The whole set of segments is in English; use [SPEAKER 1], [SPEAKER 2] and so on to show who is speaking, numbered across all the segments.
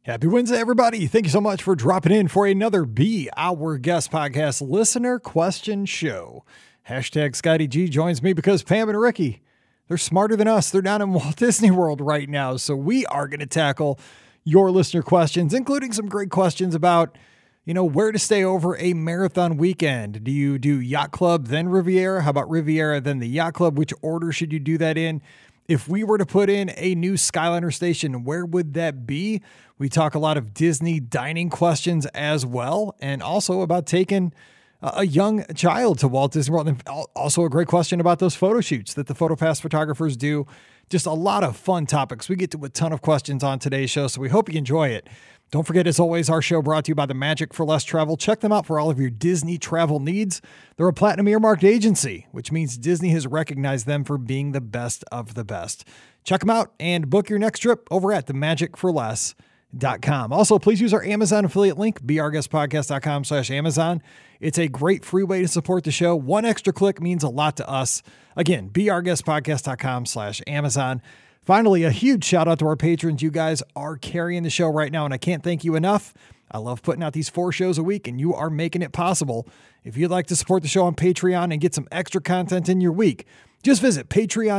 [SPEAKER 1] Happy Wednesday, everybody. Thank you so much for dropping in for another Be Our Guest podcast listener question show. Hashtag Scotty G joins me because Pam and Ricky, they're smarter than us. They're down in Walt Disney World right now. So we are going to tackle your listener questions, including some great questions about, where to stay over a marathon weekend. Do you do Yacht Club, then Riviera? How about Riviera, then the Yacht Club? Which order should you do that in? If we were to put in a new Skyliner station, where would that be? We talk a lot of Disney dining questions as well, and also about taking a young child to Walt Disney World. And also a great question about those photo shoots that the PhotoPass photographers do. Just a lot of fun topics. We get to a ton of questions on today's show, so we hope you enjoy it. Don't forget, as always, our show brought to you by the Magic for Less Travel. Check them out for all of your Disney travel needs. They're a platinum earmarked agency, which means Disney has recognized them for being the best of the best. Check them out and book your next trip over at themagicforless.com. Also, please use our Amazon affiliate link, beourguestpodcast.com/Amazon. It's a great free way to support the show. One extra click means a lot to us. Again, beourguestpodcast.com/Amazon. Finally, a huge shout out to our patrons. You guys are carrying the show right now, and I can't thank you enough. I love putting out these 4 shows a week, and you are making it possible. If you'd like to support the show on Patreon and get some extra content in your week, just visit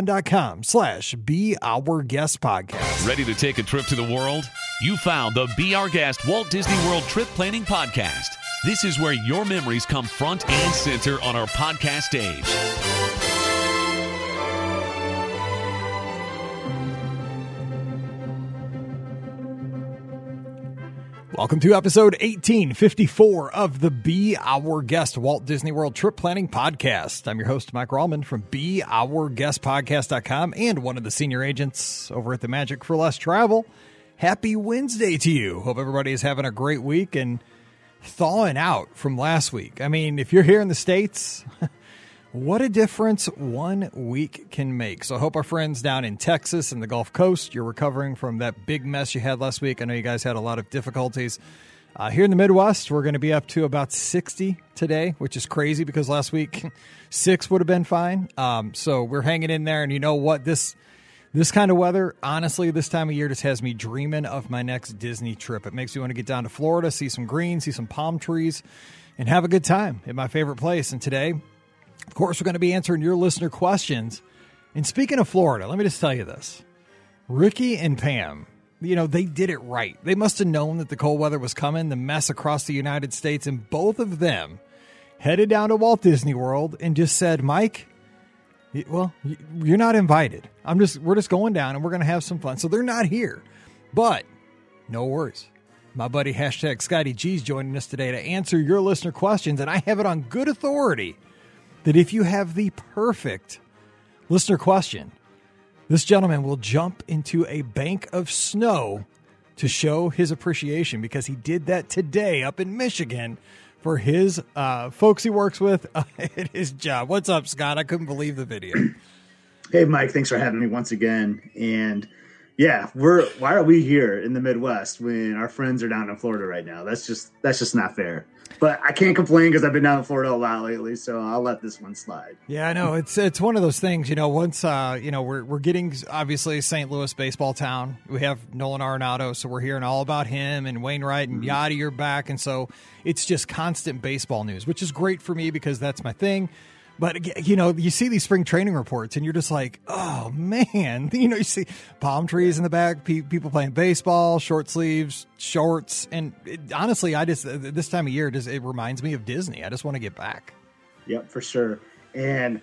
[SPEAKER 1] patreon.com/beourguestpodcast.
[SPEAKER 2] Ready to take a trip to the world? You found the Be Our Guest Walt Disney World Trip Planning Podcast. This is where your memories come front and center on our podcast stage.
[SPEAKER 1] Welcome to episode 1854 of the Be Our Guest Walt Disney World Trip Planning Podcast. I'm your host, Mike Rallman from beourguestpodcast.com and one of the senior agents over at the Magic for Less Travel. Happy Wednesday to you. Hope everybody is having a great week and thawing out from last week. I mean, if you're here in the States, what a difference 1 week can make. So I hope our friends down in Texas and the Gulf Coast, you're recovering from that big mess you had last week. I know you guys had a lot of difficulties. Here in the Midwest, we're going to be up to about 60 today, which is crazy because last week 6 would have been fine. So we're hanging in there. And you know what? This kind of weather, honestly, this time of year just has me dreaming of my next Disney trip. It makes me want to get down to Florida, see some green, see some palm trees, and have a good time at my favorite place. And today, of course, we're going to be answering your listener questions. And speaking of Florida, let me just tell you this. Ricky and Pam, they did it right. They must have known that the cold weather was coming, the mess across the United States, and both of them headed down to Walt Disney World and just said, Mike, well, you're not invited. We're just going down and we're going to have some fun. So they're not here, but no worries. My buddy hashtag Scotty G's joining us today to answer your listener questions. And I have it on good authority that if you have the perfect listener question, this gentleman will jump into a bank of snow to show his appreciation because he did that today up in Michigan for his folks he works with at his job. What's up, Scott? I couldn't believe the video.
[SPEAKER 3] Hey, Mike, thanks for having me once again. And yeah, why are we here in the Midwest when our friends are down in Florida right now? That's just not fair. But I can't complain because I've been down in Florida a lot lately, so I'll let this one slide.
[SPEAKER 1] Yeah, I know. It's one of those things, once, we're getting, obviously, St. Louis baseball town. We have Nolan Arenado, so we're hearing all about him, and Wainwright and Yachty are back. And so it's just constant baseball news, which is great for me because that's my thing. But, you see these spring training reports and you're just like, oh, man, you see palm trees in the back, people playing baseball, short sleeves, shorts. And honestly, this time of year, it reminds me of Disney. I just want to get back.
[SPEAKER 3] Yep, for sure. And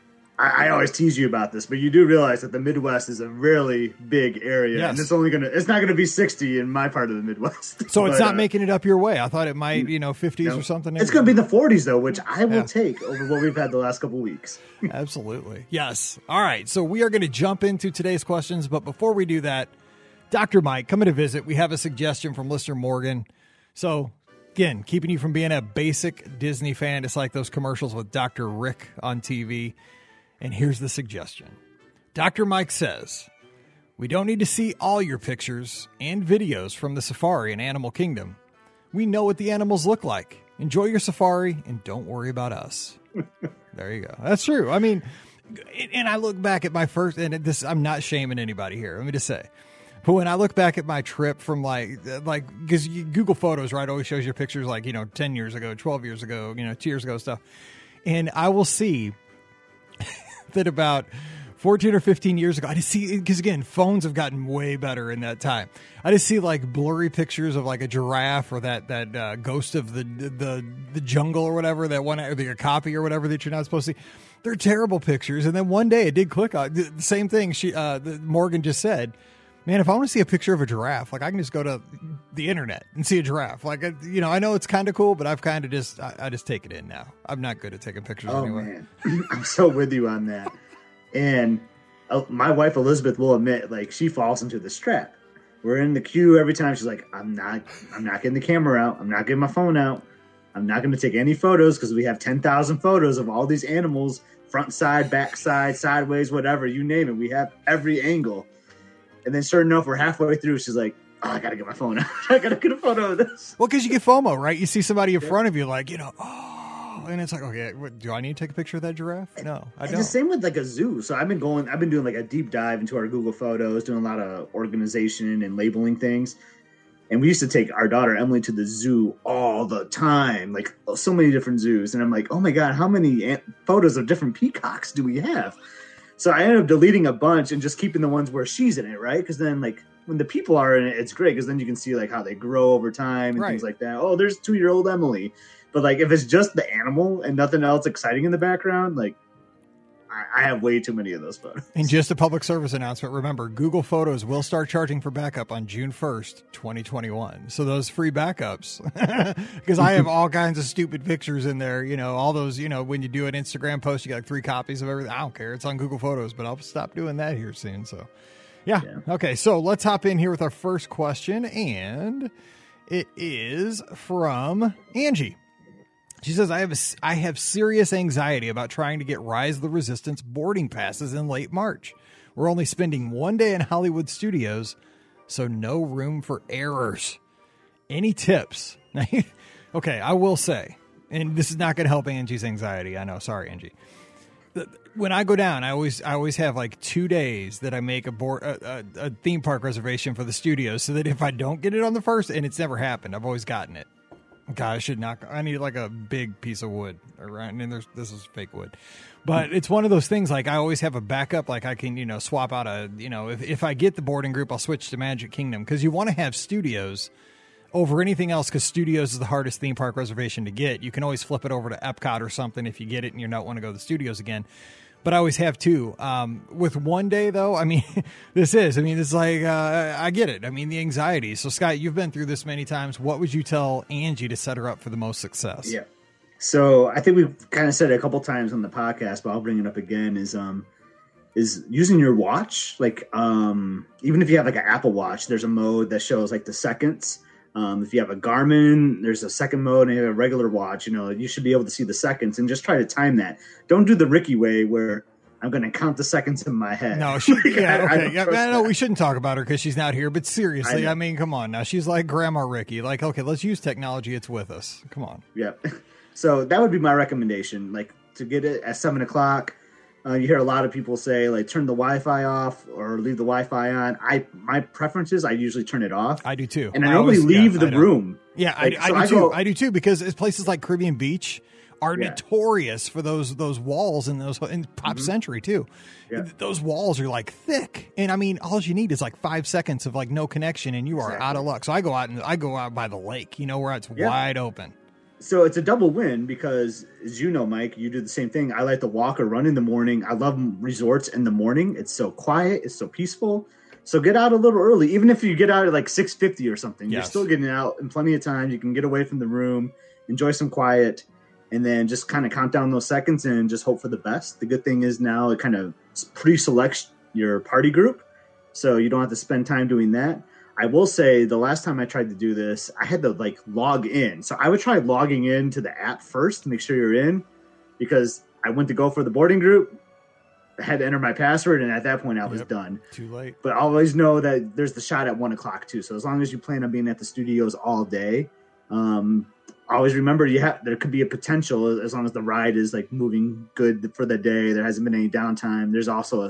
[SPEAKER 3] I always tease you about this, but you do realize that the Midwest is a really big area. Yes. And it's not going to be 60 in my part of the Midwest.
[SPEAKER 1] So it's not making it up your way. I thought it might, 50s or something.
[SPEAKER 3] It's going to be the 40s though, which I will take over what we've had the last couple weeks.
[SPEAKER 1] Absolutely. Yes. All right. So we are going to jump into today's questions, but before we do that, Dr. Mike, coming to visit, we have a suggestion from listener Morgan. So again, keeping you from being a basic Disney fan, it's like those commercials with Dr. Rick on TV. And here's the suggestion. Dr. Mike says, we don't need to see all your pictures and videos from the safari in Animal Kingdom. We know what the animals look like. Enjoy your safari and don't worry about us. There you go. That's true. I mean, and I look back at my first, and this, I'm not shaming anybody here. Let me just say, But when I look back at my trip from because Google Photos, right, always shows your pictures 10 years ago, 12 years ago, 2 years ago stuff. And I will see that about 14 or 15 years ago, I just see, because again, phones have gotten way better in that time. I just see blurry pictures of a giraffe or that ghost of the jungle or whatever, that one, or the copy or whatever that you're not supposed to see. They're terrible pictures. And then one day it did click on the same thing. Morgan just said, man, if I want to see a picture of a giraffe, I can just go to the internet and see a giraffe. I know it's kind of cool, but I've kind of I just take it in now. I'm not good at taking pictures anyway.
[SPEAKER 3] Man, I'm so with you on that. And my wife Elizabeth will admit, she falls into the trap. We're in the queue every time. She's like, I'm not getting the camera out. I'm not getting my phone out. I'm not going to take any photos because we have 10,000 photos of all these animals, front side, back side, sideways, whatever, you name it. We have every angle. And then sure enough, we're halfway through. She's like, oh, I got to get my phone out. I got to get a photo of this.
[SPEAKER 1] Well, because you get FOMO, right? You see somebody in front of you and it's okay, do I need to take a picture of that giraffe? No, I don't.
[SPEAKER 3] It's the same with a zoo. So I've been doing a deep dive into our Google Photos, doing a lot of organization and labeling things. And we used to take our daughter Emily to the zoo all the time, so many different zoos. And I'm like, oh my God, how many photos of different peacocks do we have? So I ended up deleting a bunch and just keeping the ones where she's in it, right? Because then when the people are in it, it's great because then you can see how they grow over time and things like that. Oh, there's 2-year-old Emily. But if it's just the animal and nothing else exciting in the background, I have way too many of those photos.
[SPEAKER 1] And just a public service announcement. Remember, Google Photos will start charging for backup on June 1st, 2021. So those free backups, because I have all kinds of stupid pictures in there. All those, when you do an Instagram post, you got 3 copies of everything. I don't care. It's on Google Photos, but I'll stop doing that here soon. So yeah. Okay. So let's hop in here with our first question. And it is from Angie. She says, I have serious anxiety about trying to get Rise of the Resistance boarding passes in late March. We're only spending 1 day in Hollywood Studios, so no room for errors. Any tips? Okay, I will say, and this is not going to help Angie's anxiety. I know. Sorry, Angie. When I go down, I always have 2 days that I make a theme park reservation for the studios so that if I don't get it on the first, and it's never happened, I've always gotten it. God, I need a big piece of wood around, and this is fake wood, but it's one of those things. I always have a backup. I can, swap out if I get the boarding group, I'll switch to Magic Kingdom because you want to have studios over anything else because studios is the hardest theme park reservation to get. You can always flip it over to Epcot or something if you get it and you don't want to go to the studios again. But I always have 2. With 1 day, though, I get it. The anxiety. So, Scott, you've been through this many times. What would you tell Angie to set her up for the most success?
[SPEAKER 3] Yeah. So I think we've kind of said it a couple times on the podcast, but I'll bring it up again, is using your watch. Even if you have an Apple Watch, there's a mode that shows the seconds. If you have a Garmin, there's a second mode, and you have a regular watch, you should be able to see the seconds and just try to time that. Don't do the Ricky way where I'm going to count the seconds in my head.
[SPEAKER 1] No, we shouldn't talk about her because she's not here. But seriously, come on now. She's like Grandma Ricky. Okay, let's use technology. It's with us. Come on.
[SPEAKER 3] Yeah. So that would be my recommendation. To get it at 7:00. You hear a lot of people say turn the Wi-Fi off or leave the Wi-Fi on. My preference is I usually turn it off.
[SPEAKER 1] I do too.
[SPEAKER 3] And I only leave the room.
[SPEAKER 1] Yeah, I do too because places like Caribbean Beach are notorious for those walls and Pop Century too. Yeah. Those walls are thick. And all you need is 5 seconds of no connection and you are out of luck. So I go out by the lake, where it's wide open.
[SPEAKER 3] So it's a double win because, as you know, Mike, you do the same thing. I like to walk or run in the morning. I love resorts in the morning. It's so quiet. It's so peaceful. So get out a little early. Even if you get out at 6:50 or something, you're still getting out in plenty of time. You can get away from the room, enjoy some quiet, and then just kind of count down those seconds and just hope for the best. The good thing is now it kind of pre-selects your party group, so you don't have to spend time doing that. I will say the last time I tried to do this, I had to log in. So I would try logging into the app first to make sure you're in because I went to go for the boarding group. I had to enter my password. And at that point I was done.
[SPEAKER 1] Too late.
[SPEAKER 3] But always know that there's the shot at 1:00 too. So as long as you plan on being at the studios all day, always remember there could be a potential as long as the ride is moving good for the day. There hasn't been any downtime. There's also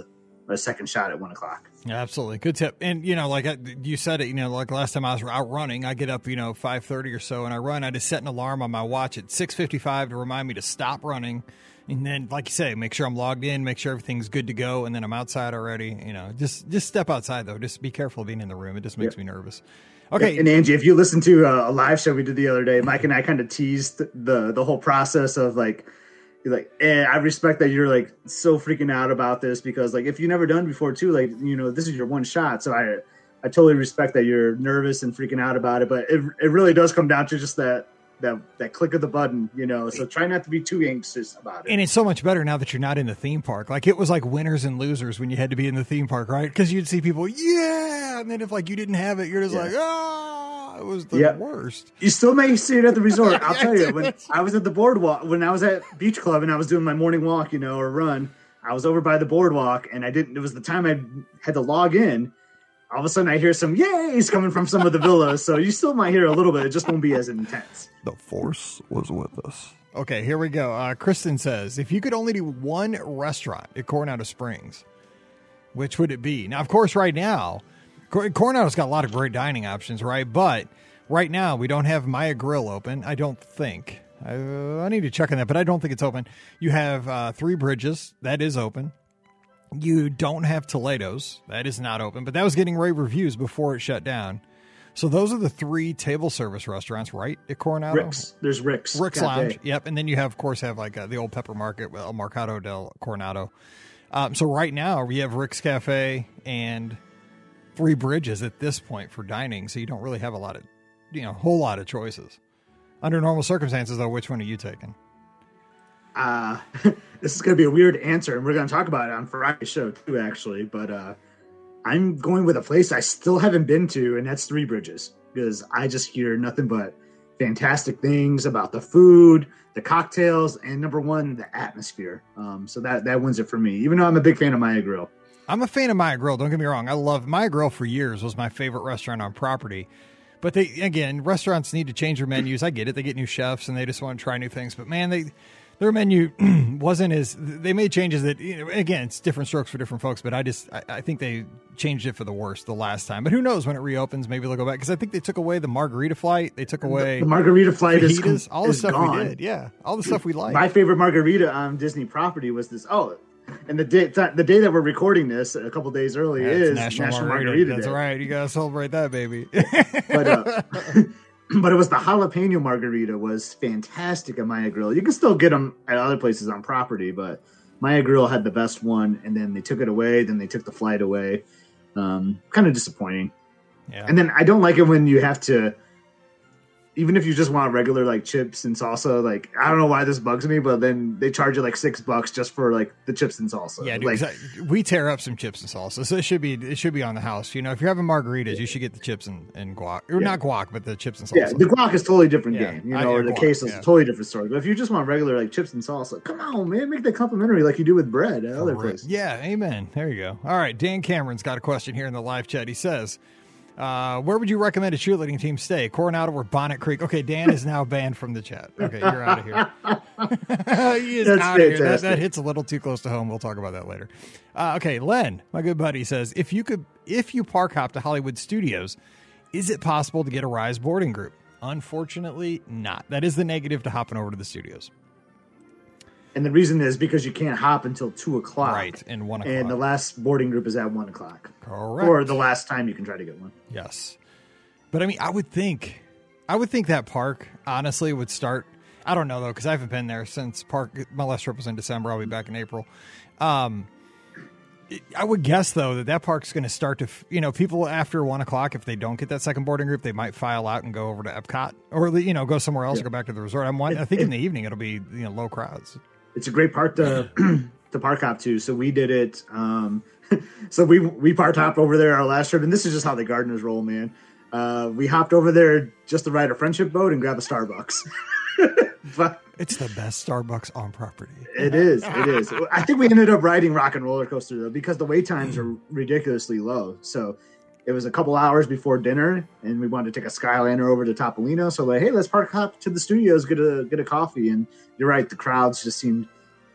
[SPEAKER 3] a second shot at 1 o'clock.
[SPEAKER 1] Absolutely. Good tip. And, like you said it, like last time I was out running, I get up, 5:30 or so and I run. I just set an alarm on my watch at 6:55 to remind me to stop running. And then, like you say, make sure I'm logged in, make sure everything's good to go. And then I'm outside already, just step outside though. Just be careful of being in the room. It just makes me nervous. Okay.
[SPEAKER 3] And Angie, if you listen to a live show we did the other day, Mike and I kind of teased the whole process of like, I respect that you're like so freaking out about this because like if you've never done before too, like this is your one shot. So I totally respect that you're nervous and freaking out about it, but it really does come down to just that click of the button, So try not to be too anxious about it.
[SPEAKER 1] And it's so much better now that you're not in the theme park. Like it was like winners and losers when you had to be in the theme park, right? Because you'd see people, and then if like you didn't have it, you're just like, it was the worst.
[SPEAKER 3] You still may see it at the resort. I'll tell you, when I was at the boardwalk, when I was at Beach Club and I was doing my morning walk, or run, I was over by the boardwalk and it was the time I had to log in. All of a sudden I hear some yays coming from some of the villas. So you still might hear a little bit. It just won't be as intense.
[SPEAKER 1] The force was with us. Okay, here we go. Kristen says, if you could only do one restaurant at Coronado Springs, which would it be? Now, of course, right now, Coronado's got a lot of great dining options, right? But right now, we don't have Maya Grill open, I don't think. I need to check on that, but I don't think it's open. You have Three Bridges. That is open. You don't have Toledo's. That is not open, but that was getting rave reviews before it shut down. So those are the 3 table service restaurants, right, at Coronado?
[SPEAKER 3] Rick's. There's Rick's.
[SPEAKER 1] Rick's Lounge. Yep. And then you have, of course, like the old Pepper Market, El Mercado del Coronado. So right now we have Rick's Cafe and Three Bridges at this point for dining. So you don't really have a lot of, whole lot of choices. Under normal circumstances, though, which one are you taking?
[SPEAKER 3] This is going to be a weird answer, and we're going to talk about it on Friday's show too, actually. But I'm going with a place I still haven't been to, and that's Three Bridges, because I just hear nothing but fantastic things about the food, the cocktails, and number one, the atmosphere. So that wins it for me, even though I'm a big fan of Maya Grill.
[SPEAKER 1] I'm a fan of Maya Grill. Don't get me wrong. I love Maya Grill for years. Was my favorite restaurant on property. But restaurants need to change their menus. I get it. They get new chefs and they just want to try new things. But man, their menu wasn't they made changes that, again, it's different strokes for different folks, but I think they changed it for the worse the last time. But who knows when it reopens, maybe they'll go back. Because I think they took away the margarita flight. They took away
[SPEAKER 3] the margarita flight
[SPEAKER 1] fajitas, all the stuff
[SPEAKER 3] gone.
[SPEAKER 1] we did. Yeah. All the stuff we liked.
[SPEAKER 3] My favorite margarita on Disney property was this. And the day that we're recording this, a couple days early, is National Margarita
[SPEAKER 1] That's
[SPEAKER 3] Day.
[SPEAKER 1] right. You got to celebrate that, baby.
[SPEAKER 3] But it was the jalapeno margarita was fantastic at Maya Grill. You can still get them at other places on property, but Maya Grill had the best one, and then they took it away. Then they took the flight away. Kind of disappointing. Yeah. And then I don't like it when you have to, even if you just want regular like chips and salsa, like I don't know why this bugs me, but then they charge you like $6 just for like the chips and salsa.
[SPEAKER 1] Yeah, dude,
[SPEAKER 3] like
[SPEAKER 1] we tear up some chips and salsa, so it should be on the house. If you're having margaritas, you should get the chips and guac, or not guac, but the chips and salsa.
[SPEAKER 3] Yeah, the guac is totally different game, or the
[SPEAKER 1] guac,
[SPEAKER 3] queso is a totally different story. But if you just want regular like chips and salsa, come on, man, make that complimentary like you do with bread at other places.
[SPEAKER 1] Yeah, amen. There you go. All right, Dan Cameron's got a question here in the live chat. He says, where would you recommend a cheerleading team stay? Coronado or Bonnet Creek? Okay, Dan is now banned from the chat. Okay, you're out of here. He is out of here. That hits a little too close to home. We'll talk about that later. Okay, Len, my good buddy, says, if you park hop to Hollywood Studios, is it possible to get a Rise boarding group? Unfortunately, not. That is the negative to hopping over to the studios.
[SPEAKER 3] And the reason is because you can't hop until 2:00.
[SPEAKER 1] Right, and 1:00.
[SPEAKER 3] And the last boarding group is at 1:00.
[SPEAKER 1] Correct.
[SPEAKER 3] Or the last time you can try to get one.
[SPEAKER 1] Yes. But I mean, I would think that park, honestly, would start. I don't know, though, because I haven't been there since my last trip was in December. I'll be back in April. I would guess, though, that park's going to start to, people after 1:00, if they don't get that second boarding group, they might file out and go over to Epcot or, go somewhere else or go back to the resort. I think in the evening it'll be, low crowds.
[SPEAKER 3] It's a great park to park hop to. So we did it. So we park hopped over there our last trip, and this is just how the Gardeners roll, man. We hopped over there just to ride a friendship boat and grab a Starbucks. But
[SPEAKER 1] it's the best Starbucks on property.
[SPEAKER 3] It is. I think we ended up riding Rock and Roller Coaster though, because the wait times are ridiculously low. So it was a couple hours before dinner, and we wanted to take a Skyliner over to Topolino. So hey, let's park hop to the studios, get a coffee. And you're right, the crowds just seemed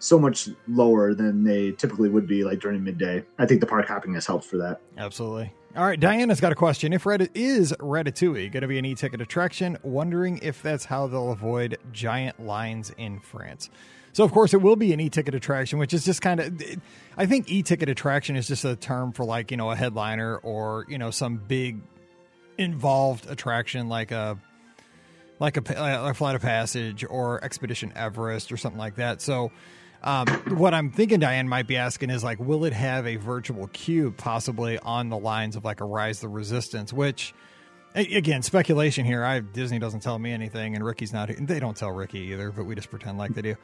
[SPEAKER 3] so much lower than they typically would be like during midday. I think the park hopping has helped for that.
[SPEAKER 1] Absolutely. All right, Diana's got a question. If is Ratatouille going to be an e-ticket attraction? Wondering if that's how they'll avoid giant lines in France. So, of course, it will be an e-ticket attraction, which is just kind of, I think e-ticket attraction is just a term for like, a headliner or, some big involved attraction like a Flight of Passage or Expedition Everest or something like that. So, what I'm thinking Diane might be asking is like, will it have a virtual queue possibly on the lines of like a Rise of the Resistance, which again, speculation here. Disney doesn't tell me anything and Ricky's not, they don't tell Ricky either, but we just pretend like they do.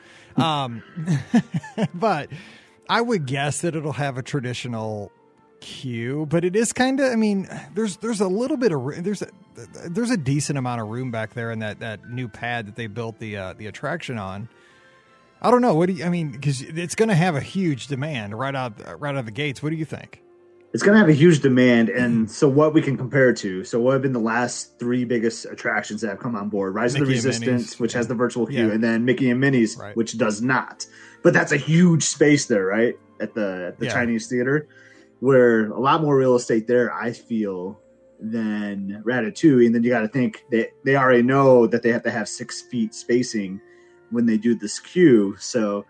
[SPEAKER 1] But I would guess that it'll have a traditional queue, but it is kind of, there's a little bit of, there's a decent amount of room back there in that new pad that they built the attraction on. I don't know. What do you, because it's going to have a huge demand right out of the gates. What do you think?
[SPEAKER 3] It's going to have a huge demand. And so what we can compare to, so what have been the last three biggest attractions that have come on board? Rise of the Resistance, which has the virtual queue, and then Mickey and Minnie's, which does not. But that's a huge space there, right? At the Chinese theater, where a lot more real estate there, I feel, than Ratatouille. And then you got to think that they already know that they have to have 6 feet spacing when they do this queue. So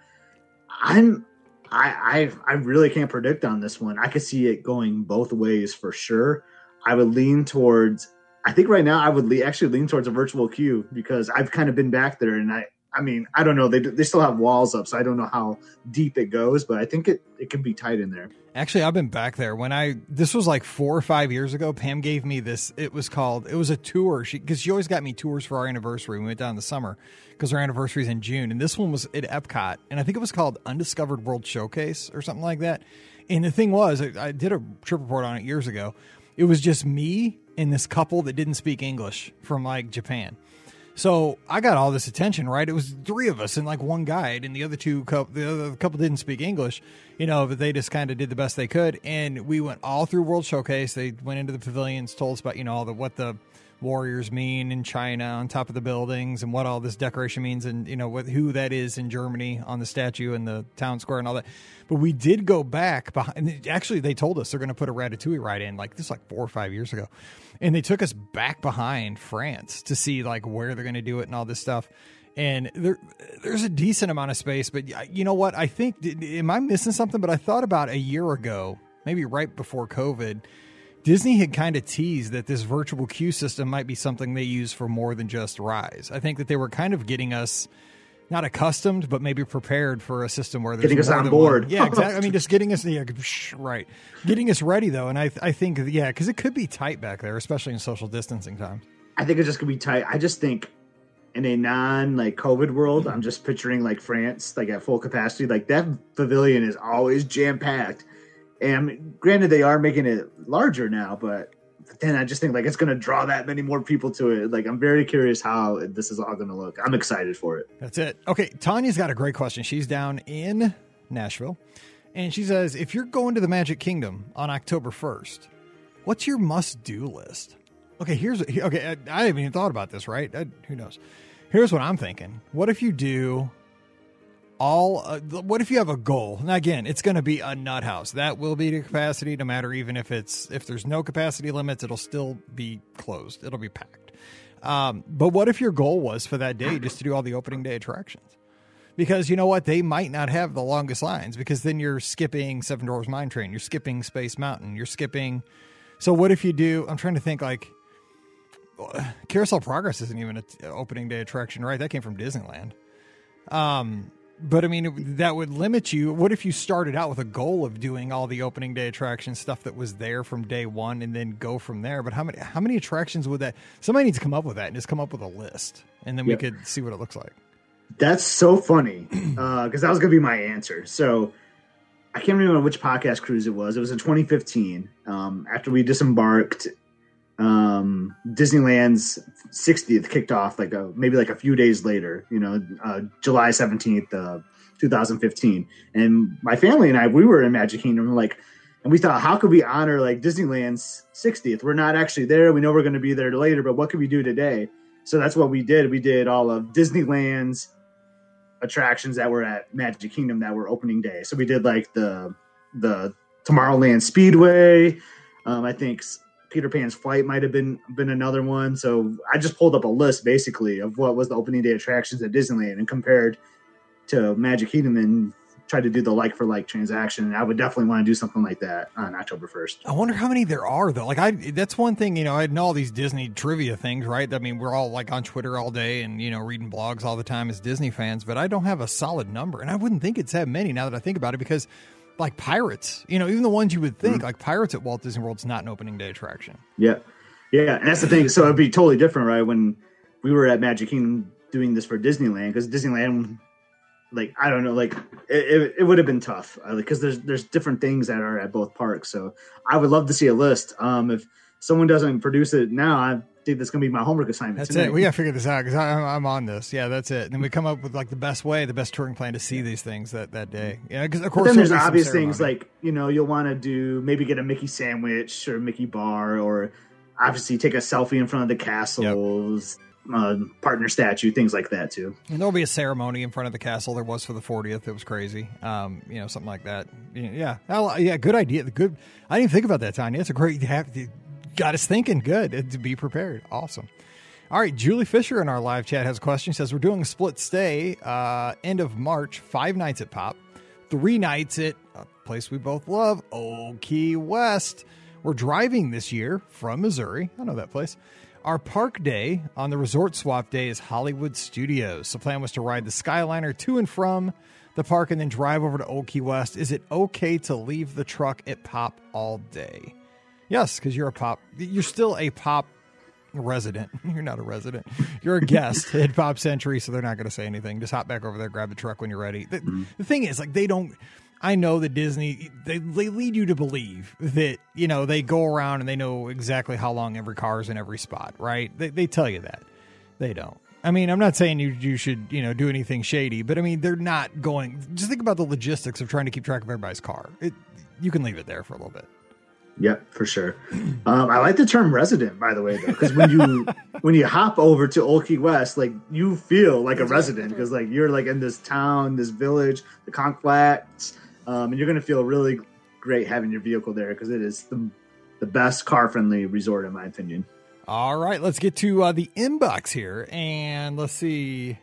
[SPEAKER 3] I really can't predict on this one. I could see it going both ways for sure. I would lean towards, I think right now I would actually lean towards a virtual queue, because I've kind of been back there and I don't know. They still have walls up, so I don't know how deep it goes, but I think it can be tight in there.
[SPEAKER 1] Actually, I've been back there this was like 4 or 5 years ago. Pam gave me this. It was a tour. Because she always got me tours for our anniversary. We went down in the summer because our anniversary is in June. And this one was at Epcot. And I think it was called Undiscovered World Showcase or something like that. And the thing was, I did a trip report on it years ago. It was just me and this couple that didn't speak English from like Japan. So I got all this attention, right? It was 3 of us and like one guide, and the other couple didn't speak English, but they just kind of did the best they could. And we went all through World Showcase. They went into the pavilions, told us about, what the warriors mean in China on top of the buildings and what all this decoration means, and, who that is in Germany on the statue and the town square and all that. But we did go back behind. Actually, they told us they're going to put a Ratatouille ride in this 4 or 5 years ago. And they took us back behind France to see like where they're going to do it and all this stuff. And there's a decent amount of space, but you know what? I think, am I missing something? But I thought about a year ago, maybe right before COVID, Disney had kind of teased that this virtual queue system might be something they use for more than just Rise. I think that they were kind of getting us not accustomed, but maybe prepared for a system where there's
[SPEAKER 3] getting us on board.
[SPEAKER 1] Yeah, exactly. Just getting us, right. Getting us ready though. And I think, because it could be tight back there, especially in social distancing times.
[SPEAKER 3] I think it's just gonna be tight. I just think in a non-COVID world, I'm just picturing France, at full capacity. That pavilion is always jam-packed. And granted, they are making it larger now, but then I just think it's going to draw that many more people to it. I'm very curious how this is all going to look. I'm excited for it.
[SPEAKER 1] That's it. Okay. Tanya's got a great question. She's down in Nashville, and she says, if you're going to the Magic Kingdom on October 1st, what's your must-do list? Okay. I haven't even thought about this, right? Who knows? Here's what I'm thinking. What if you do what if you have a goal? Now, again, it's going to be a nut house. That will be the capacity, no matter even if there's no capacity limits, it'll still be closed. It'll be packed. But what if your goal was for that day just to do all the opening day attractions? Because you know what? They might not have the longest lines, because then you're skipping Seven Dwarfs Mine Train. You're skipping Space Mountain. You're skipping. So what if you do, I'm trying to think Carousel Progress isn't even an opening day attraction, right? That came from Disneyland. But that would limit you. What if you started out with a goal of doing all the opening day attraction stuff that was there from day one and then go from there? But how many attractions would that? Somebody needs to come up with that and just come up with a list, and then we could see what it looks like.
[SPEAKER 3] That's so funny, because that was going to be my answer. So I can't remember which podcast cruise it was. It was in 2015. After we disembarked, Disneyland's 60th kicked off maybe a few days later, July 17th, 2015. And my family and we were in Magic Kingdom, and we thought, how could we honor Disneyland's 60th? We're not actually there. We know we're going to be there later, but what could we do today? So that's what we did. We did all of Disneyland's attractions that were at Magic Kingdom that were opening day. So we did like the Tomorrowland Speedway. I think Peter Pan's Flight might have been another one. So I just pulled up a list basically of what was the opening day attractions at Disneyland and compared to Magic Kingdom and tried to do the like for like transaction. And I would definitely want to do something like that on October 1st.
[SPEAKER 1] I wonder how many there are though. Like that's one thing, I know all these Disney trivia things, right? I mean, we're all like on Twitter all day and, reading blogs all the time as Disney fans, but I don't have a solid number. And I wouldn't think it's that many now that I think about it, because like Pirates, even the ones you would think, like Pirates at Walt Disney World's not an opening day attraction.
[SPEAKER 3] Yeah. Yeah. And that's the thing. So it'd be totally different, right? When we were at Magic Kingdom doing this for Disneyland, because Disneyland, like, I don't know, like it would have been tough because there's different things that are at both parks. So I would love to see a list. If someone doesn't produce it now, I think that's going to be my homework assignment.
[SPEAKER 1] That's
[SPEAKER 3] tonight.
[SPEAKER 1] it. We got to figure this out because I'm on this. Yeah, that's it. And then we come up with like the best touring plan to see these things that day. Yeah, because of course
[SPEAKER 3] then there's obvious things like, you'll want to do, maybe get a Mickey sandwich or a Mickey bar, or obviously take a selfie in front of the castles. Yep. Partner statue, things like that too. And
[SPEAKER 1] there'll be a ceremony in front of the castle. There was for the 40th. It was crazy. Something like that. Yeah. Good idea. Good. I didn't even think about that, Tanya. It's a great, got us thinking. Good to be prepared. Awesome. All right. Julie Fisher in our live chat has a question. She says, we're doing a split stay, end of March, 5 nights at Pop, 3 nights at a place we both love, Old Key West. We're driving this year from Missouri. I know that place. Our park day on the resort swap day is Hollywood Studios. The plan was to ride the Skyliner to and from the park and then drive over to Old Key West. Is it okay to leave the truck at Pop all day? Yes, because you're still a Pop resident. You're not a resident. You're a guest at Pop Century, so they're not going to say anything. Just hop back over there, grab the truck when you're ready. The thing is, like, I know that Disney, they lead you to believe that, they go around and they know exactly how long every car is in every spot, right? They tell you that. They don't. I mean, I'm not saying you should, do anything shady, but I mean, they're not going. Just think about the logistics of trying to keep track of everybody's car. You can leave it there for a little bit.
[SPEAKER 3] Yep, for sure. I like the term resident, by the way, though, because when you hop over to Old Key West, like, you feel like a resident because, like, you're like in this town, this village, the Conch Flats. And you're going to feel really great having your vehicle there because it is the best car-friendly resort, in my opinion.
[SPEAKER 1] All right, let's get to the inbox here. And let's see.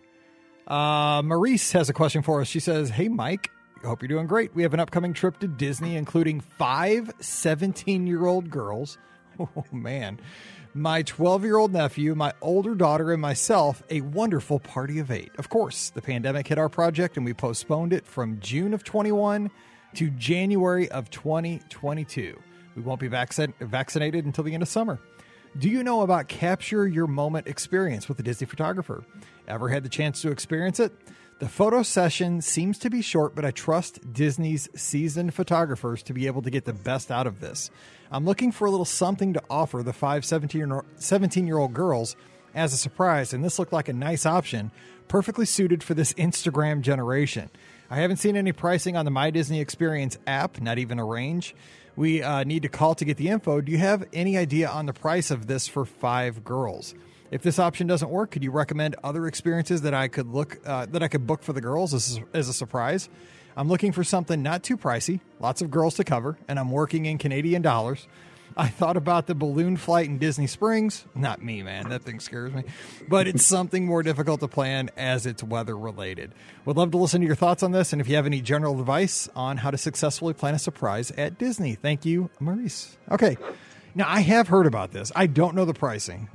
[SPEAKER 1] Maurice has a question for us. She says, hey, Mike, I hope you're doing great. We have an upcoming trip to Disney, including 5 17-year-old girls. Oh, man. My 12-year-old nephew, my older daughter, and myself, a wonderful party of 8. Of course, the pandemic hit our project, and we postponed it from June of 21 to January of 2022. We won't be vaccinated until the end of summer. Do you know about Capture Your Moment experience with a Disney photographer? Ever had the chance to experience it? The photo session seems to be short, but I trust Disney's seasoned photographers to be able to get the best out of this. I'm looking for a little something to offer the 5 17-year-old girls as a surprise, and this looked like a nice option, perfectly suited for this Instagram generation. I haven't seen any pricing on the My Disney Experience app, not even a range. We need to call to get the info. Do you have any idea on the price of this for 5 girls? If this option doesn't work, could you recommend other experiences that I could book for the girls as a surprise? I'm looking for something not too pricey, lots of girls to cover, and I'm working in Canadian dollars. I thought about the balloon flight in Disney Springs. Not me, man. That thing scares me. But it's something more difficult to plan as it's weather related. Would love to listen to your thoughts on this, and if you have any general advice on how to successfully plan a surprise at Disney. Thank you, Maurice. Okay. Now, I have heard about this. I don't know the pricing.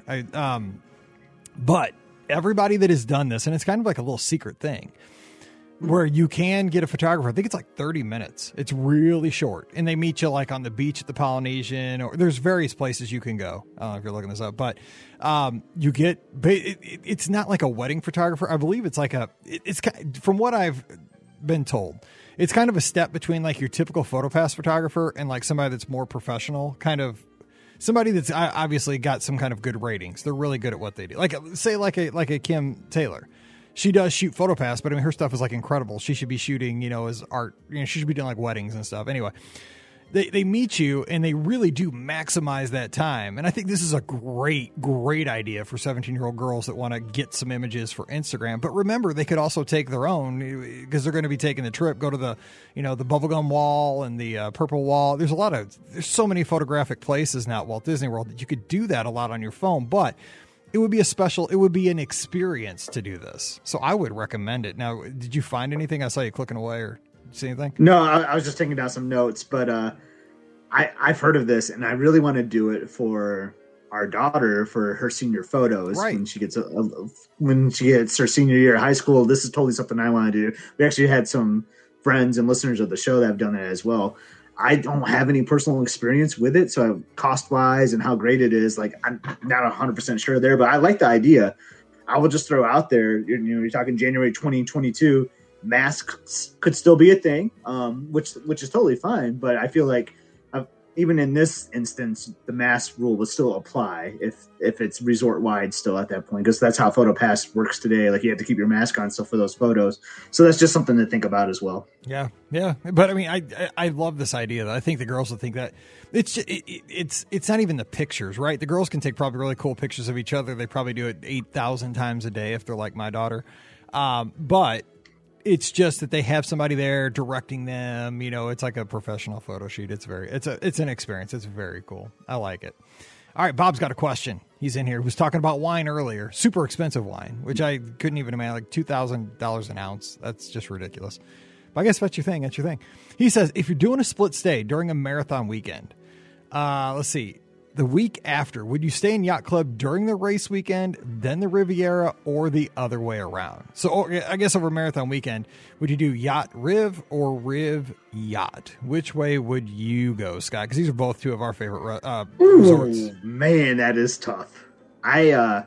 [SPEAKER 1] But everybody that has done this, and it's kind of like a little secret thing, where you can get a photographer. I think it's like 30 minutes. It's really short. And they meet you like on the beach at the Polynesian, or there's various places you can go. I don't know if you're looking this up, but you get, it's not like a wedding photographer. I believe it's like it's from what I've been told, it's kind of a step between like your typical PhotoPass photographer and like somebody that's more professional, kind of somebody that's obviously got some kind of good ratings. They're really good at what they do. Like, say like a Kim Taylor. She does shoot PhotoPass, but I mean, her stuff is like incredible. She should be shooting, as art. She should be doing like weddings and stuff. Anyway, they meet you and they really do maximize that time. And I think this is a great idea for 17-year-old girls that want to get some images for Instagram. But remember, they could also take their own because they're going to be taking the trip, go to the, the bubblegum wall and the purple wall. There's so many photographic places now at Walt Disney World that you could do that a lot on your phone, but it would be an experience to do this. So I would recommend it. Now, did you find anything? I saw you clicking away, or see anything?
[SPEAKER 3] No, I was just taking down some notes, but I've heard of this, and I really want to do it for our daughter for her senior photos.
[SPEAKER 1] Right.
[SPEAKER 3] When she gets her senior year of high school. This is totally something I want to do. We actually had some friends and listeners of the show that have done it as well. I don't have any personal experience with it, so cost wise and how great it is, like I'm not 100% sure there, but I like the idea. I will just throw out there, you're talking January 2022. Masks could still be a thing, which is totally fine. But I feel like even in this instance, the mask rule would still apply if it's resort wide still at that point, because that's how PhotoPass works today. Like you have to keep your mask on still for those photos. So that's just something to think about as well.
[SPEAKER 1] Yeah. But I mean, I love this idea. That I think the girls will think that it's not even the pictures, right? The girls can take probably really cool pictures of each other. They probably do it 8,000 times a day if they're like my daughter. But it's just that they have somebody there directing them. It's like a professional photo shoot. It's an experience. It's very cool. I like it. All right. Bob's got a question. He's in here. He was talking about wine earlier, super expensive wine, which I couldn't even imagine, like $2,000 an ounce. That's just ridiculous. But I guess that's your thing. He says, if you're doing a split stay during a marathon weekend, let's see, the week after, would you stay in Yacht Club during the race weekend, then the Riviera, or the other way around? So I guess over marathon weekend, would you do Yacht Riv or Riv Yacht? Which way would you go, Scott? Because these are both two of our favorite resorts.
[SPEAKER 3] Man, that is tough. I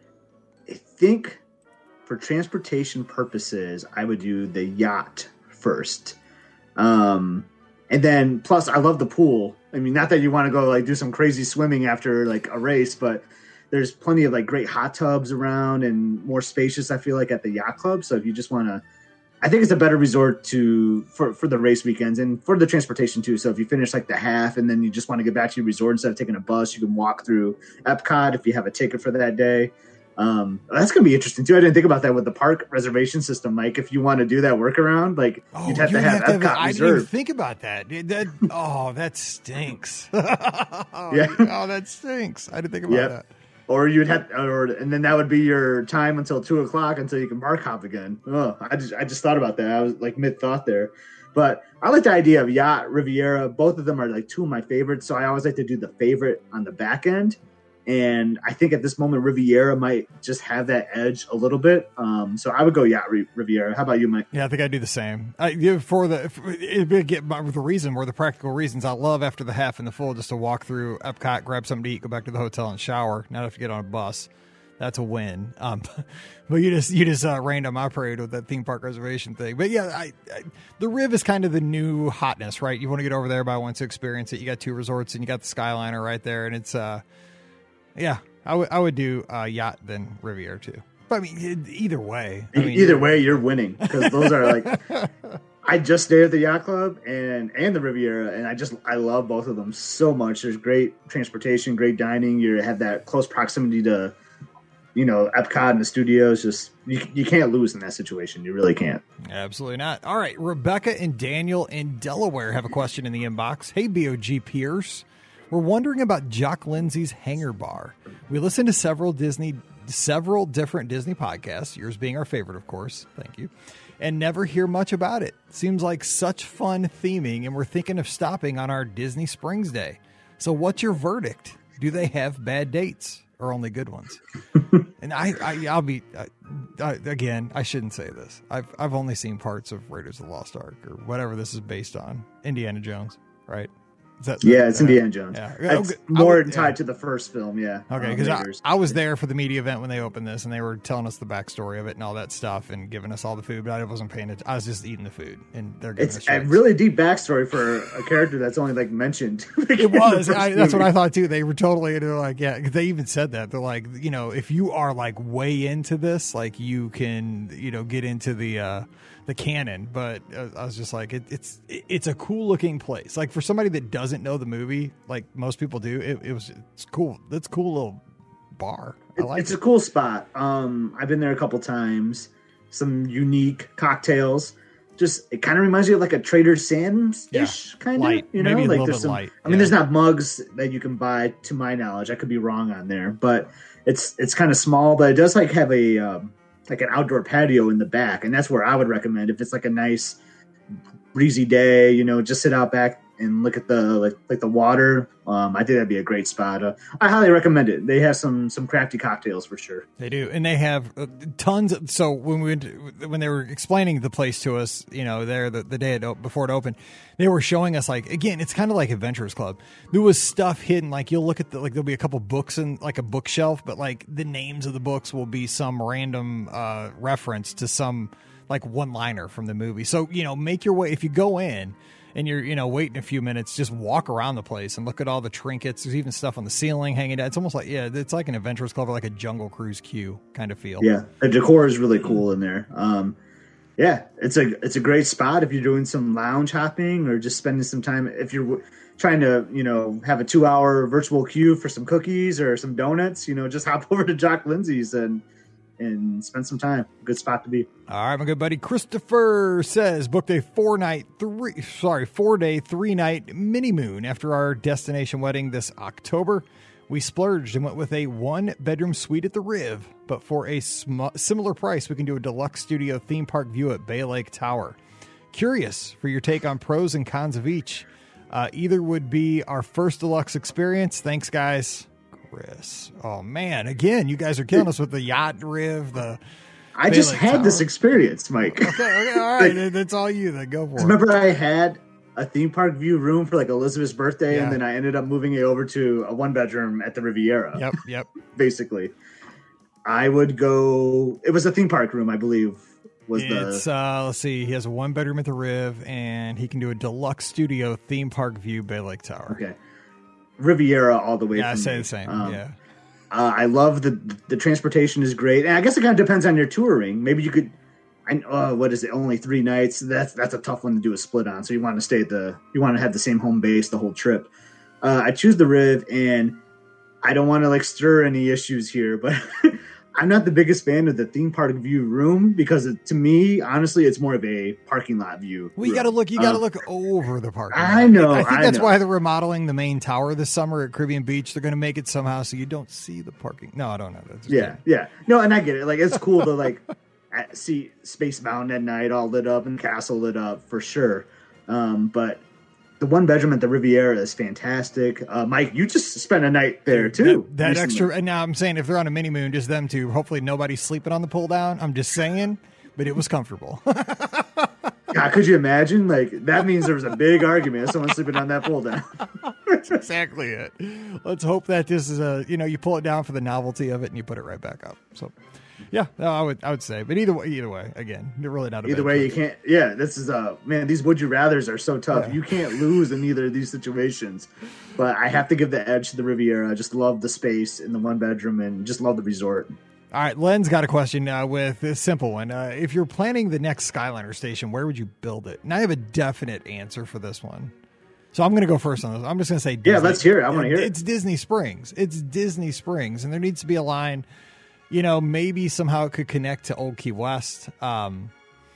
[SPEAKER 3] think for transportation purposes, I would do the yacht first. And then plus I love the pool. I mean, not that you want to go like do some crazy swimming after like a race, but there's plenty of like great hot tubs around and more spacious, I feel like, at the yacht club. So if you just want to, I think it's a better resort for the race weekends and for the transportation too. So if you finish like the half and then you just want to get back to your resort instead of taking a bus, you can walk through Epcot if you have a ticket for that day. That's going to be interesting too. I didn't think about that with the park reservation system, Mike. If you want to do that workaround, like you'd have to have Epcot
[SPEAKER 1] I
[SPEAKER 3] reserved.
[SPEAKER 1] didn't even think about that. That stinks.
[SPEAKER 3] Yeah.
[SPEAKER 1] Oh, that stinks. I didn't think about that.
[SPEAKER 3] Or and then that would be your time until 2:00 until you can park hop again. Oh, I just thought about that. I was like mid thought there, but I like the idea of Yacht, Riviera. Both of them are like two of my favorites. So I always like to do the favorite on the back end. And I think at this moment, Riviera might just have that edge a little bit. So I would go Yacht Riviera. How about you, Mike?
[SPEAKER 1] Yeah, I think I'd do the same. The practical reasons, I love after the half and the full just to walk through Epcot, grab something to eat, go back to the hotel and shower. Not have to get on a bus. That's a win. But you just rained on my parade with that theme park reservation thing. But yeah, the Riv is kind of the new hotness, right? You want to get over there, but once to experience it. You got two resorts and you got the Skyliner right there, and it's yeah, I would do Yacht then Riviera too. But I mean, either way.
[SPEAKER 3] Either way, you're winning because those are like. I just stayed at the Yacht Club and the Riviera, and I love both of them so much. There's great transportation, great dining. You have that close proximity to, Epcot and the studios. Just you can't lose in that situation. You really can't.
[SPEAKER 1] Absolutely not. All right, Rebecca and Daniel in Delaware have a question in the inbox. Hey, BOG Pierce. We're wondering about Jock Lindsay's Hangar Bar. We listen to several different Disney podcasts, yours being our favorite, of course. Thank you. And never hear much about it. Seems like such fun theming, and we're thinking of stopping on our Disney Springs Day. So what's your verdict? Do they have bad dates or only good ones? And I'll be again, I shouldn't say this. I've only seen parts of Raiders of the Lost Ark or whatever this is based on. Indiana Jones, right?
[SPEAKER 3] Yeah, it's Indiana Jones.
[SPEAKER 1] Yeah.
[SPEAKER 3] It's more tied to the first film, yeah.
[SPEAKER 1] Okay, because I was there for the media event when they opened this, and they were telling us the backstory of it and all that stuff and giving us all the food, but I wasn't paying attention. I was just eating the food, and they're giving
[SPEAKER 3] It's a really deep backstory for a character that's only, like, mentioned.
[SPEAKER 1] It was. That's what I thought, too. They were totally, they're like, yeah, they even said that. They're like, you know, if you are, like, way into this, like, you can, you know, get into the canon. But I was just like, it's a cool looking place. Like, for somebody that doesn't know the movie, like most people do, it's cool. That's a cool little bar.
[SPEAKER 3] It's a cool spot. I've been there a couple times. Some unique cocktails. Just, it kind of reminds you of like a Trader Sam's-ish kind of, you know,
[SPEAKER 1] maybe
[SPEAKER 3] like
[SPEAKER 1] a
[SPEAKER 3] there's some.
[SPEAKER 1] light.
[SPEAKER 3] I mean, there's not mugs that you can buy, to my knowledge. I could be wrong on there, but it's kind of small. But it does like have a like an outdoor patio in the back, and that's where I would recommend if it's like a nice breezy day. You know, just sit out back and look at the like the water. I think that'd be a great spot. I highly recommend it. They have some crafty cocktails for sure.
[SPEAKER 1] They do, and they have tons. So when they were explaining the place to us, you know, there the day before it opened, they were showing us, like, again, it's kind of like Adventurers Club. There was stuff hidden, like you'll look at there'll be a couple books in like a bookshelf, but like the names of the books will be some random reference to some like one-liner from the movie. So, you know, make your way if you go in. And you're, you know, waiting a few minutes, just walk around the place and look at all the trinkets. There's even stuff on the ceiling hanging down. It's almost like, yeah, it's like an Adventurers Club or like a Jungle Cruise queue kind of feel.
[SPEAKER 3] Yeah, the decor is really cool in there. Yeah, it's a great spot if you're doing some lounge hopping or just spending some time. If you're trying to, you know, have a 2-hour virtual queue for some cookies or some donuts, you know, just hop over to Jock Lindsay's and spend some time. Good spot to be.
[SPEAKER 1] All right, my good buddy Christopher says booked a 4-day, 3-night mini moon after our destination wedding this October. We splurged and went with a 1-bedroom suite at the Riv, but for a similar price, we can do a deluxe studio theme park view at Bay Lake Tower. Curious for your take on pros and cons of each. Either would be our first deluxe experience. Thanks, guys. Chris. Oh man, again, you guys are killing us with the yacht Riv.
[SPEAKER 3] I just had this experience, Mike.
[SPEAKER 1] Okay, all right, that's all you. Then go for it.
[SPEAKER 3] Remember, I had a theme park view room for like Elizabeth's birthday, and then I ended up moving it over to a 1-bedroom at the Riviera.
[SPEAKER 1] Yep.
[SPEAKER 3] Basically, I would go. It was a theme park room, I believe.
[SPEAKER 1] Let's see. He has a 1-bedroom at the Riv, and he can do a deluxe studio theme park view Bay Lake Tower.
[SPEAKER 3] Okay. Riviera all the way.
[SPEAKER 1] Yeah, I say the same.
[SPEAKER 3] I love the transportation is great, and I guess it kind of depends on your touring. Maybe you could. What is it? Only 3 nights. That's a tough one to do a split on. So you want to have the same home base the whole trip. I choose the Riv, and I don't want to like stir any issues here, but I'm not the biggest fan of the theme park view room because to me, honestly, it's more of a parking lot view.
[SPEAKER 1] Well, you got to look over the parking lot.
[SPEAKER 3] I know.
[SPEAKER 1] I think that's why they're remodeling the main tower this summer at Caribbean Beach. They're going to make it somehow so you don't see the parking. No, I don't know.
[SPEAKER 3] Yeah. No, and I get it. Like, it's cool to like see Space Mountain at night all lit up and Castle lit up for sure. But the 1-bedroom at the Riviera is fantastic. Mike, you just spent a night there too.
[SPEAKER 1] That extra, and now I'm saying if they're on a mini moon, just them two. Hopefully nobody's sleeping on the pull down. I'm just saying, but it was comfortable.
[SPEAKER 3] God, could you imagine? Like, that means there was a big argument if someone's sleeping on that pull down.
[SPEAKER 1] That's exactly it. Let's hope that this is you pull it down for the novelty of it and you put it right back up. So. Yeah, no, I would say, but either way, again, you're really not.
[SPEAKER 3] Either way, you can't. Yeah, this is man. These would you rather's are so tough. Yeah. You can't lose in either of these situations. But I have to give the edge to the Riviera. I just love the space in the 1-bedroom and just love the resort.
[SPEAKER 1] All right, Len's got a question with a simple one. If you're planning the next Skyliner station, where would you build it? And I have a definite answer for this one. So I'm going to go first on this. I'm just going to say Disney.
[SPEAKER 3] Yeah, let's hear it. I want to hear it.
[SPEAKER 1] It's Disney Springs. It's Disney Springs, and there needs to be a line. Maybe somehow it could connect to Old Key West. And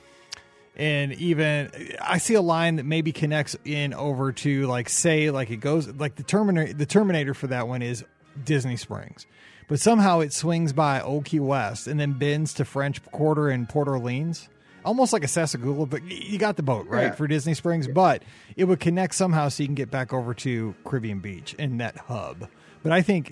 [SPEAKER 1] even I see a line that maybe connects in over to it goes like the Terminator for that one is Disney Springs, but somehow it swings by Old Key West and then bends to French Quarter and Port Orleans, almost like a Sassagoula, but you got the boat right for Disney Springs, but it would connect somehow so you can get back over to Caribbean Beach in that hub. But I think,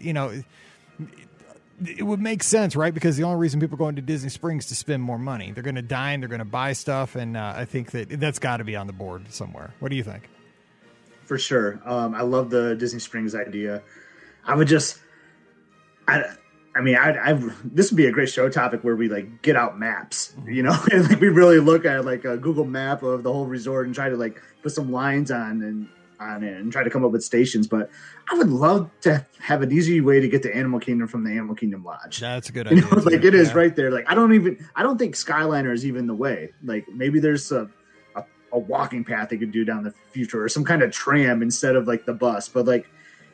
[SPEAKER 1] it would make sense, right? Because the only reason people are going to Disney Springs is to spend more money. They're going to dine, they're going to buy stuff, and I think that's got to be on the board somewhere. What do you think?
[SPEAKER 3] for sure. I love the Disney Springs idea. I would just, I mean, this would be a great show topic where we like get out maps, you know, and like we really look at like a Google map of the whole resort and try to like put some lines on it and try to come up with stations. But I would love to have an easy way to get to Animal Kingdom from the Animal Kingdom Lodge.
[SPEAKER 1] That's a good idea.
[SPEAKER 3] You know, like it is right there. Like I don't think Skyliner is even the way. Like maybe there's a walking path they could do down the future or some kind of tram instead of like the bus. But like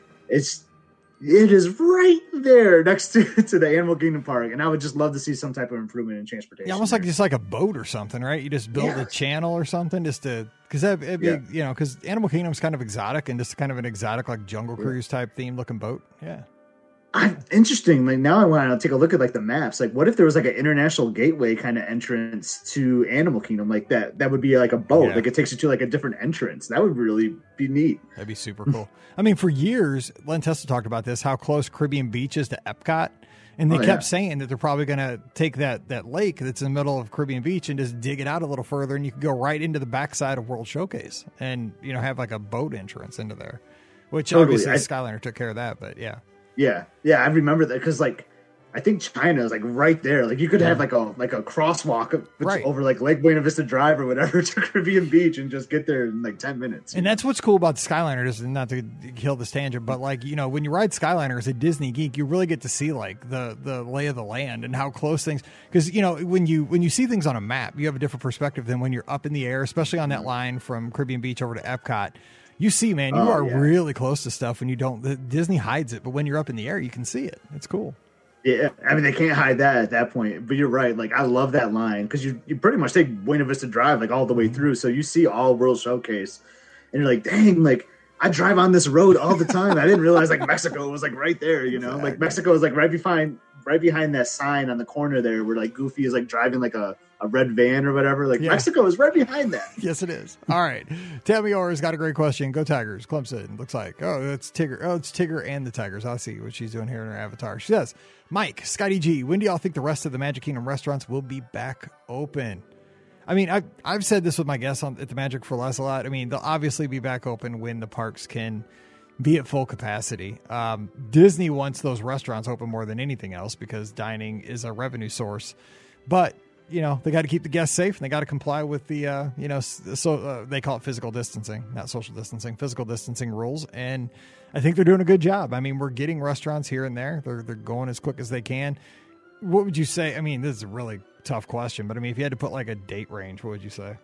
[SPEAKER 3] it is right there next to the Animal Kingdom Park, and I would just love to see some type of improvement in transportation.
[SPEAKER 1] Yeah, almost like just like a boat or something, right? You just build a channel or something just to because it'd be you know because Animal Kingdom's kind of exotic and just kind of an exotic like Jungle Cruise type theme looking boat. Yeah.
[SPEAKER 3] Interesting. Like now I want to take a look at like the maps. Like what if there was like an international gateway kind of entrance to Animal Kingdom like that? That would be like a boat. Yeah. Like it takes you to like a different entrance. That would really be neat.
[SPEAKER 1] That'd be super cool. I mean, for years, Len Testa talked about this, how close Caribbean Beach is to Epcot. And they kept saying that they're probably going to take that lake that's in the middle of Caribbean Beach and just dig it out a little further. And you could go right into the backside of World Showcase and, you know, have like a boat entrance into there, which obviously Skyliner took care of that. But yeah.
[SPEAKER 3] Yeah, I remember that because like I think China is like right there. Like you could have like a crosswalk over like Lake Buena Vista Drive or whatever to Caribbean Beach and just get there in like 10 minutes.
[SPEAKER 1] And that's what's cool about the Skyliner. Just not to kill this tangent, but like you know when you ride Skyliner as a Disney geek, you really get to see like the lay of the land and how close things. Because you know when you see things on a map, you have a different perspective than when you're up in the air, especially on that line from Caribbean Beach over to Epcot. You see, man, you are really close to stuff when you don't. Disney hides it, but when you're up in the air, you can see it. It's cool.
[SPEAKER 3] Yeah, I mean, they can't hide that at that point. But you're right. Like, I love that line because you pretty much take Buena Vista Drive like all the way through. So you see all World Showcase, and you're like, dang, like I drive on this road all the time. I didn't realize like Mexico was like right there. You know, exactly. Like Mexico is like right behind that sign on the corner there, where like Goofy is like driving like a red van or whatever. Like Mexico is right behind that.
[SPEAKER 1] Yes, it is. All right. Tammy Orr's got a great question. Go Tigers. Clemson looks like. Oh, it's Tigger. Oh, it's Tigger and the Tigers. I'll see what she's doing here in her avatar. She says, Mike, Scotty G, when do y'all think the rest of the Magic Kingdom restaurants will be back open? I mean, I've said this with my guests at the Magic for Less a lot. I mean, they'll obviously be back open when the parks can be at full capacity. Disney wants those restaurants open more than anything else because dining is a revenue source. But you know, they got to keep the guests safe and they got to comply with the, you know, so they call it physical distancing, not social distancing, physical distancing rules. And I think they're doing a good job. I mean, we're getting restaurants here and there. They're going as quick as they can. What would you say? I mean, this is a really tough question, but I mean, if you had to put like a date range, what would you say?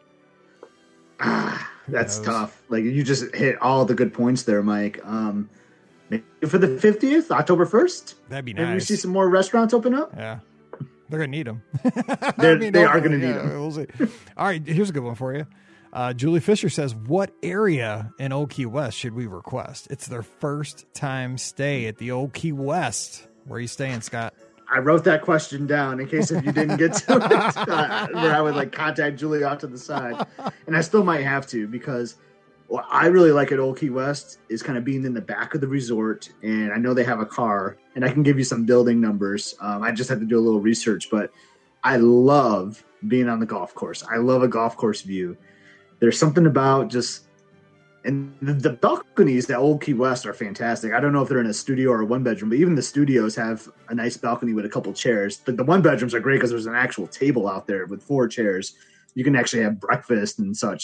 [SPEAKER 3] That's tough. Like you just hit all the good points there, Mike. Maybe for the 50th, October 1st.
[SPEAKER 1] That'd be nice.
[SPEAKER 3] Maybe we see some more restaurants open up.
[SPEAKER 1] Yeah. They're going to need them.
[SPEAKER 3] They are going to need them.
[SPEAKER 1] We'll see. All right, here's a good one for you. Julie Fisher says, what area in Old Key West should we request? It's their first time stay at the Old Key West. Where are you staying, Scott?
[SPEAKER 3] I wrote that question down in case if you didn't get to it, where I would like contact Julie off to the side. And I still might have to because what I really like at Old Key West is kind of being in the back of the resort. And I know they have a car and I can give you some building numbers. I just had to do a little research, but I love being on the golf course. I love a golf course view. There's something about just, and the balconies at Old Key West are fantastic. I don't know if they're in a studio or a one bedroom, but even the studios have a nice balcony with a couple chairs. The one bedrooms are great because there's an actual table out there with 4 chairs. You can actually have breakfast and such.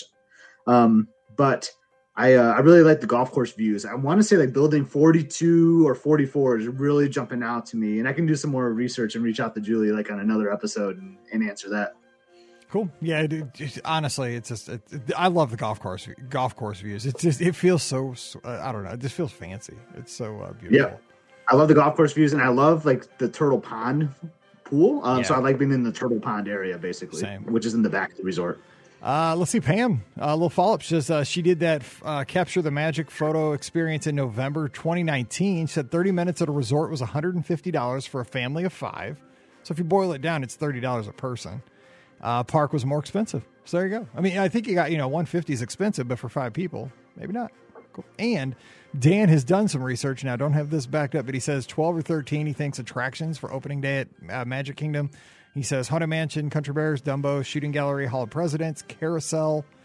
[SPEAKER 3] But I really like the golf course views. I want to say like building 42 or 44 is really jumping out to me. And I can do some more research and reach out to Julie like on another episode and answer that.
[SPEAKER 1] Cool. Yeah. Honestly, it's just, I love the golf course views. It's just, it feels so, I don't know. It just feels fancy. It's so beautiful. Yeah.
[SPEAKER 3] I love the golf course views and I love like the Turtle Pond pool. So I like being in the Turtle Pond area basically, which is in the back of the resort.
[SPEAKER 1] Let's see, Pam, a little follow-up. She says she did that Capture the Magic photo experience in November 2019. She said 30 minutes at a resort was $150 for a family of 5. So if you boil it down, it's $30 a person. Park was more expensive. So there you go. I mean, I think you got, $150 is expensive, but for 5 people, maybe not. Cool. And Dan has done some research now. Don't have this backed up, but he says 12 or 13 he thinks attractions for opening day at Magic Kingdom. He says Haunted Mansion, Country Bears, Dumbo, Shooting Gallery, Hall of Presidents, Carousel,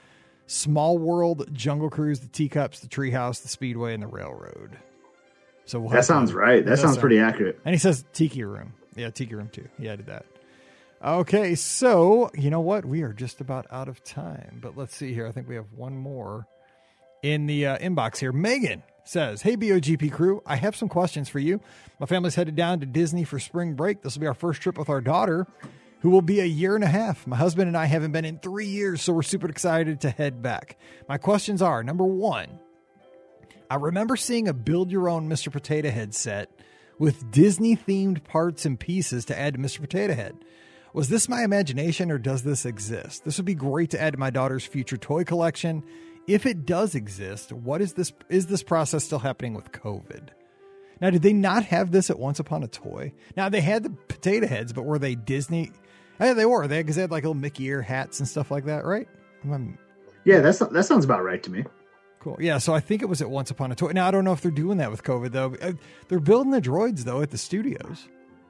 [SPEAKER 1] Small World, Jungle Cruise, the Teacups, the Treehouse, the Speedway, and the Railroad. So
[SPEAKER 3] that sounds right. That sounds pretty accurate.
[SPEAKER 1] And he says Tiki Room. Yeah, Tiki Room too. He added that. Okay, so you know what? We are just about out of time, but let's see here. I think we have one more in the inbox here. Megan says, hey, BOGP crew, I have some questions for you. My family's headed down to Disney for spring break. This will be our first trip with our daughter, who will be a year and a half. My husband and I haven't been in 3 years, so we're super excited to head back. My questions are, number one, I remember seeing a build-your-own Mr. Potato Head set with Disney-themed parts and pieces to add to Mr. Potato Head. Was this my imagination, or does this exist? This would be great to add to my daughter's future toy collection. If it does exist, what is this? Is this process still happening with COVID? Now, did they not have this at Once Upon a Toy? Now, they had the potato heads, but were they Disney? Yeah, they were. Because they had like little Mickey ear hats and stuff like that, right?
[SPEAKER 3] Yeah, that sounds about right to me.
[SPEAKER 1] Cool. Yeah, so I think it was at Once Upon a Toy. Now, I don't know if they're doing that with COVID, though. They're building the droids, though, at the studios.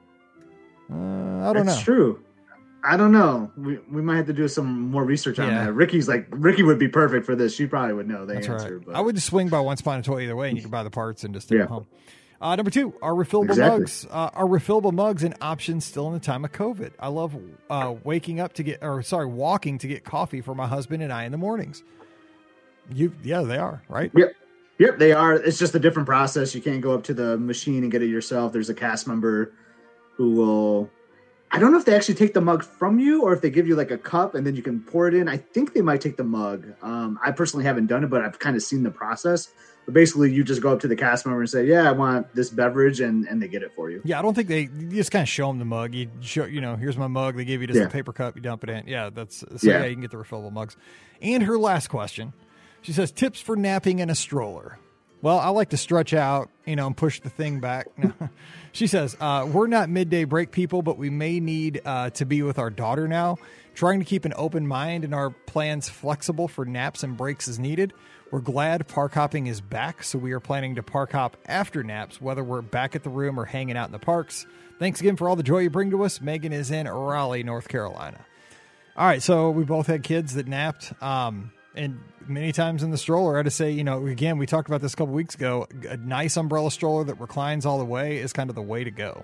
[SPEAKER 1] I don't know.
[SPEAKER 3] That's true. I don't know. We might have to do some more research on that. Ricky would be perfect for this. She probably would know the answer.
[SPEAKER 1] Right.
[SPEAKER 3] But
[SPEAKER 1] I would just swing by Once Upon a Toy either way, and you can buy the parts and just take them home. Number two, are refillable mugs? Are refillable mugs an option still in the time of COVID? I love walking to get coffee for my husband and I in the mornings. Yeah, they are, right?
[SPEAKER 3] Yep, they are. It's just a different process. You can't go up to the machine and get it yourself. There's a cast member who will. I don't know if they actually take the mug from you or if they give you like a cup and then you can pour it in. I think they might take the mug. I personally haven't done it, but I've kind of seen the process. But basically, you just go up to the cast member and say, "Yeah, I want this beverage," and they get it for you.
[SPEAKER 1] Yeah, I don't think you just kind of show them the mug. You show, here's my mug. They give you just a paper cup. You dump it in. Yeah, you can get the refillable mugs. And her last question, she says, tips for napping in a stroller. Well, I like to stretch out, and push the thing back. She says, we're not midday break people, but we may need to be with our daughter now. Trying to keep an open mind and our plans flexible for naps and breaks as needed. We're glad park hopping is back, so we are planning to park hop after naps, whether we're back at the room or hanging out in the parks. Thanks again for all the joy you bring to us. Megan is in Raleigh, North Carolina. All right, so we both had kids that napped. And many times in the stroller, I had to say, again, we talked about this a couple weeks ago. A nice umbrella stroller that reclines all the way is kind of the way to go.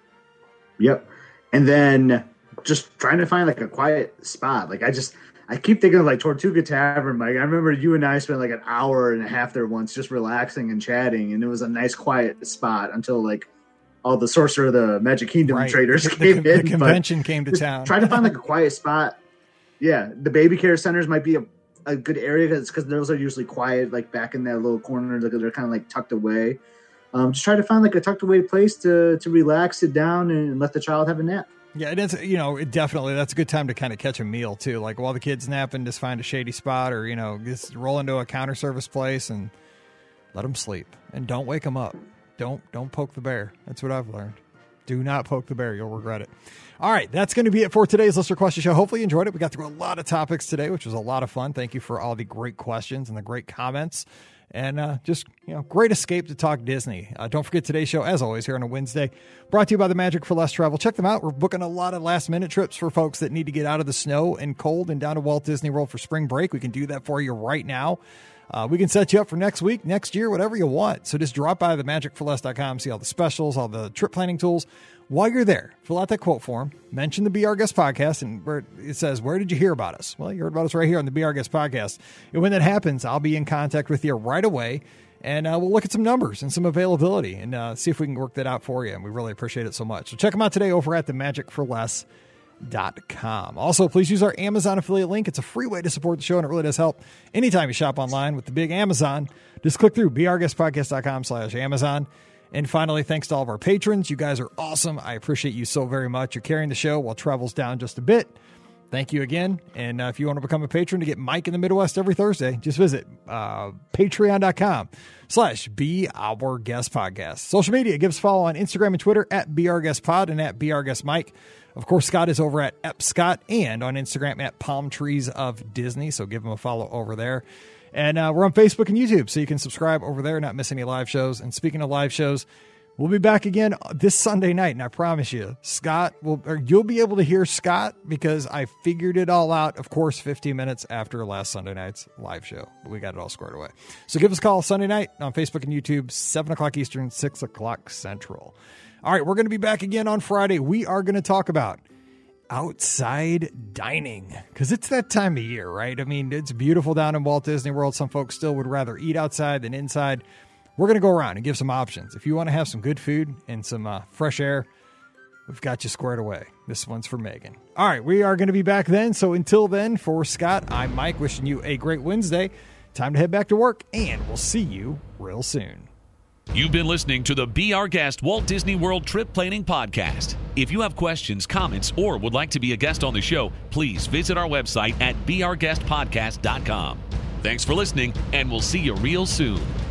[SPEAKER 1] Yep.
[SPEAKER 3] And then just trying to find like a quiet spot. Like I keep thinking of like Tortuga Tavern, Mike. I remember you and I spent like an hour and a half there once just relaxing and chatting. And it was a nice quiet spot until like all the Sorcerer of the Magic Kingdom traders came in.
[SPEAKER 1] The convention came to town.
[SPEAKER 3] Try to find like a quiet spot. Yeah. The baby care centers might be a good area because those are usually quiet, like back in that little corner. They're kind of like tucked away. Just try to find like a tucked away place to relax, sit down, and let the child have a nap.
[SPEAKER 1] Yeah, and it's definitely that's a good time to kind of catch a meal too. Like while the kid's napping, just find a shady spot or just roll into a counter service place and let them sleep. And don't wake them up. Don't poke the bear. That's what I've learned. Do not poke the bear. You'll regret it. All right, that's going to be it for today's Listener Question Show. Hopefully you enjoyed it. We got through a lot of topics today, which was a lot of fun. Thank you for all the great questions and the great comments. And just, great escape to talk Disney. Don't forget today's show, as always, here on a Wednesday, brought to you by the Magic for Less Travel. Check them out. We're booking a lot of last-minute trips for folks that need to get out of the snow and cold and down to Walt Disney World for spring break. We can do that for you right now. We can set you up for next week, next year, whatever you want. So just drop by themagicforless.com, see all the specials, all the trip planning tools. While you're there, fill out that quote form, mention the Be Our Guest podcast, and where it says, where did you hear about us? Well, you heard about us right here on the Be Our Guest podcast. And when that happens, I'll be in contact with you right away, and we'll look at some numbers and some availability and see if we can work that out for you. And we really appreciate it so much. So check them out today over at themagicforless.com. Also, please use our Amazon affiliate link. It's a free way to support the show, and it really does help anytime you shop online with the big Amazon. Just click through beourguestpodcast.com/Amazon. And finally, thanks to all of our patrons. You guys are awesome. I appreciate you so very much. You're carrying the show while travel's down just a bit. Thank you again. And if you want to become a patron to get Mike in the Midwest every Thursday, just visit patreon.com/Be Our Guest Podcast. Social media, give us a follow on Instagram and Twitter at Be Our Guest Pod and at Be Our Guest Mike. Of course, Scott is over at @Scott and on Instagram at Palm Trees of Disney. So give him a follow over there. And we're on Facebook and YouTube, so you can subscribe over there, not miss any live shows. And speaking of live shows, We'll be back again this Sunday night, and I promise you, you'll be able to hear Scott because I figured it all out, of course, 15 minutes after last Sunday night's live show. We got it all squared away. So give us a call Sunday night on Facebook and YouTube, 7 o'clock Eastern, 6 o'clock Central. All right, we're going to be back again on Friday. We are going to talk about outside dining because it's that time of year, right? I mean, it's beautiful down in Walt Disney World. Some folks still would rather eat outside than inside. We're going to go around and give some options. If you want to have some good food and some fresh air, we've got you squared away. This one's for Megan. All right, we are going to be back then. So until then, for Scott, I'm Mike, wishing you a great Wednesday. Time to head back to work, and we'll see you real soon.
[SPEAKER 2] You've been listening to the Be Our Guest Walt Disney World Trip Planning Podcast. If you have questions, comments, or would like to be a guest on the show, please visit our website at beourguestpodcast.com. Thanks for listening, and we'll see you real soon.